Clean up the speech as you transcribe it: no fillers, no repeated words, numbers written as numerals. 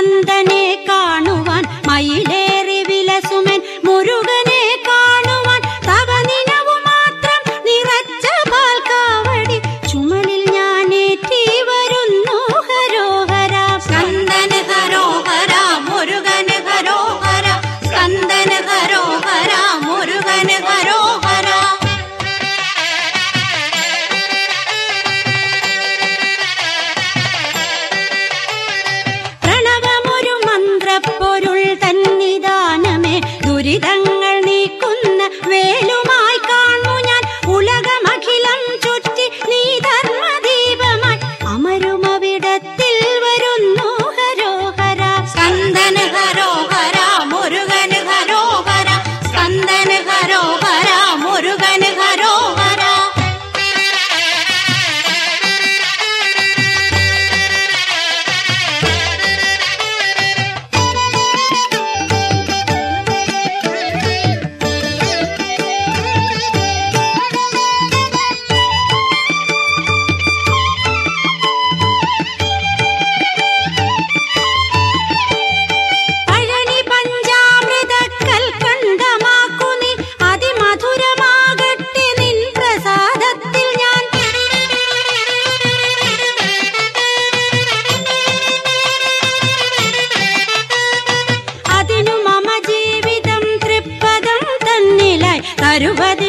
നന്ദനെ കാണുവാൻ മയിലേറി വിലസുമൻ മുരുകനെ കാണുവാൻ തവ നിനവു മാത്രം നിറച്ച പാൽക്കാവടി ചുമലിൽ ഞാനേറ്റി വരുന്നു ഹരോഹര. സ്കന്ദന് ഹരോഹര മുരുകന് ഹരോഹര, സ്കന്ദന് ഹരോഹര മുരുകന് ഹരോഹര. പ്രണവമൊരു മന്ത്രപ്പൊരുൾ തന്നിദാനമേ ദുരിതങ്ങൾ നീക്കുന്ന വേലുമായി കാണു ഞാൻ ഉലകമഖിലം ചുറ്റി നീ ധർമ്മദീപമായി അമരുമവിടത്തിൽ വരുന്നു ഹരോഹര. സ്കന്ദന് ഹരോഹര മുരുകന് ഹരോഹര, സ്കന്ദന് ഹരോഹര മുരുകന് ഹരോഹര. പഴനി പഞ്ചാമൃതക്കൽ കണ്ഠമാക്കു നീ അതിമധുരമാകട്ടെ നിൻ പ്രസാദത്തിൽ ഞാൻ. അതിനു മമ ജീവിതം തൃപ്പദം തന്നിലായി തരുവതി